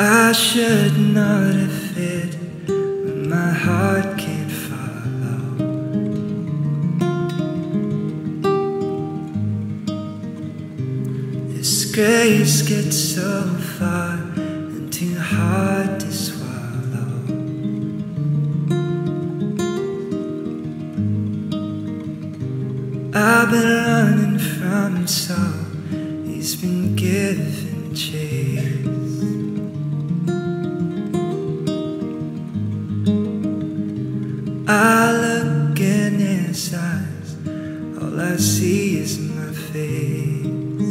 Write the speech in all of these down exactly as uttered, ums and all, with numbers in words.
I should not have fit when my heart can't follow. This grace gets so far and too hard to swallow. I've been running from Saul, he's been given chase. I look in his eyes, all I see is my face.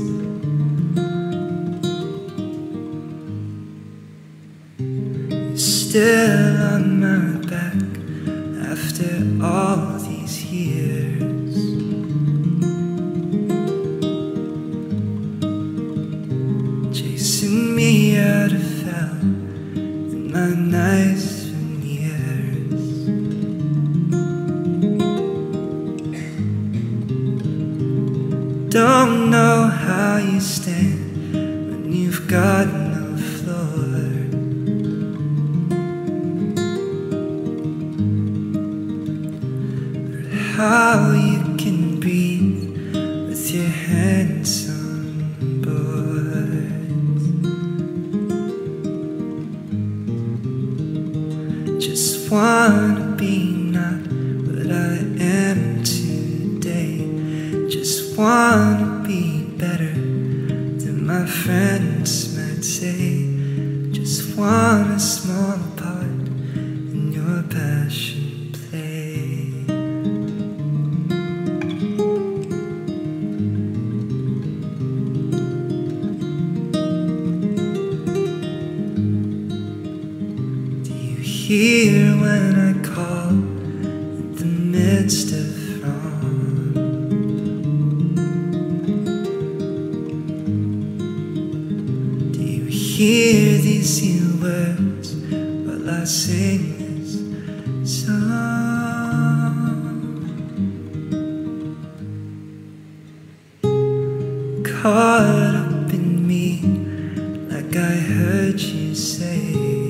You're still on my back after all these years. Chasing me out of hell in my nice don't know how you stand when you've got no floor. Or how you can breathe with your hands on board. Just wanna be not what I am today. Just wanna be better than my friends might say. Just want a small part in your passion play. Do you hear when I call in the midst of hear these few words while I sing this song? Caught up in me, like I heard you say.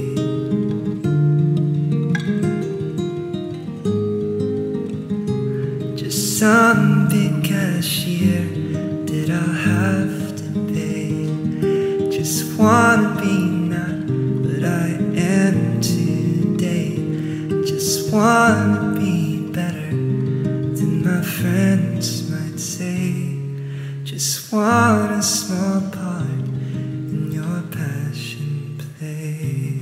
Just some big cashier that I'll have to pay. Just wanna be not what I am today. Just wanna be better than my friends might say. Just want a small part in your passion play.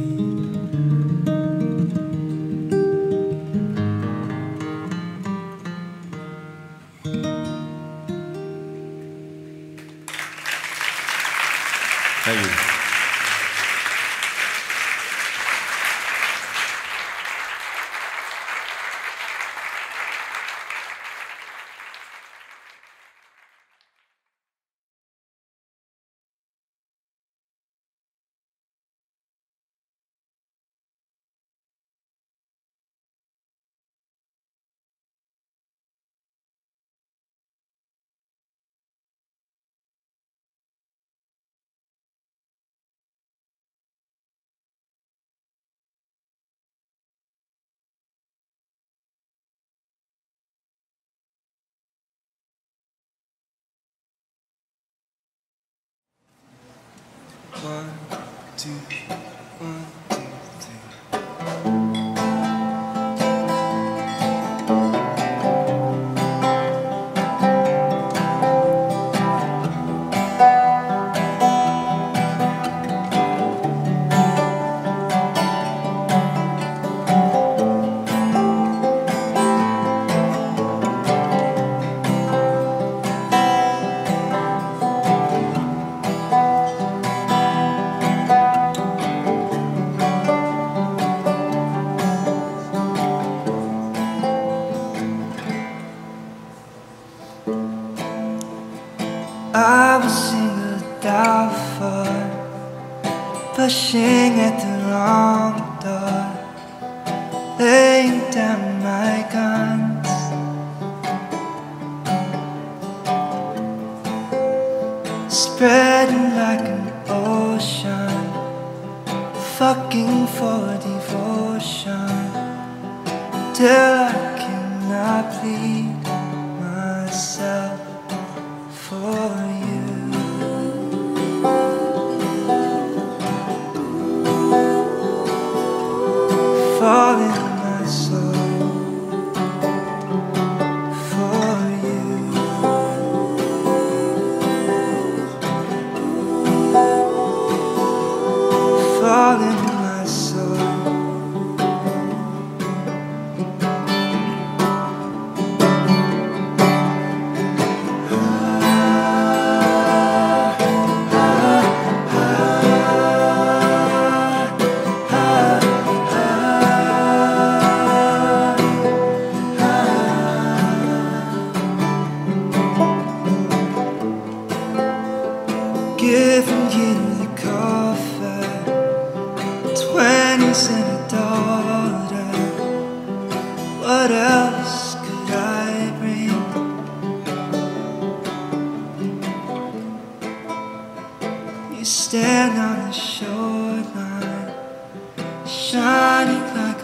Thank you. One, two, one, two, three. I was singled out for pushing at the wrong door, laying down my guns, spreading like an ocean, fucking for devotion till I cannot plead myself for you. Fall in my soul for you. Fall in my soul. Giving you the coffee, twenties and a daughter. What else could I bring? You stand on the shoreline, shining like